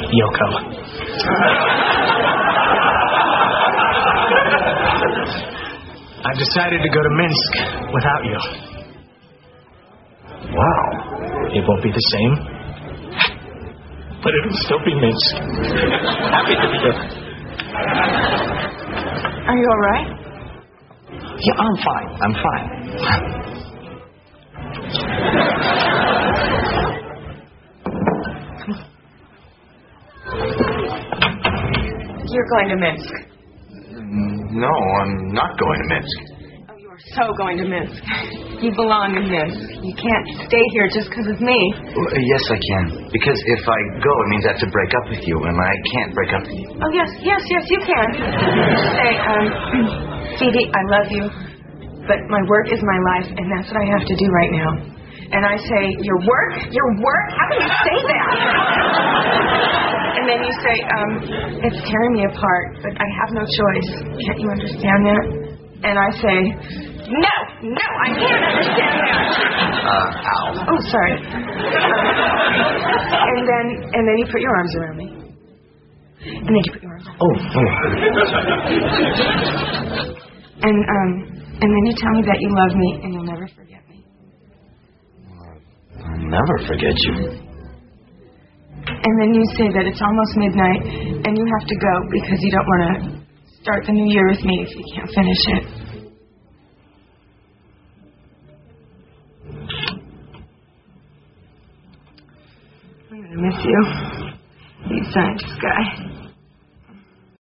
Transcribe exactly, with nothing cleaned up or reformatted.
Yoko. I've decided to go to Minsk without you. Wow. It won't be the same, but it'll still be Minsk. Happy to be there. Are you all right? Yeah, I'm fine. I'm fine. You're going to Minsk. No, I'm not going to Minsk. Oh, you are so going to Minsk. You belong in Minsk. You can't stay here just because of me. Well, yes, I can. Because if I go, it means I have to break up with you, and I can't break up with you. Oh, yes, yes, yes, you can. Say, um, Phoebe, I love you, but my work is my life, and that's what I have to do right now. And I say, your work? Your work? How can you say that? And then you say, um, it's tearing me apart, but I have no choice. Can't you understand that? And I say, no, no, I can't understand that. Uh, ow. Oh, sorry. And then, and then you put your arms around me. And then you put your arms around me. Oh, oh. And, um, and then you tell me that you love me and you'll never forget me. I'll never forget you. And then you say that it's almost midnight and you have to go because you don't want to start the new year with me if you can't finish it. I'm going to miss you. You scientist guy.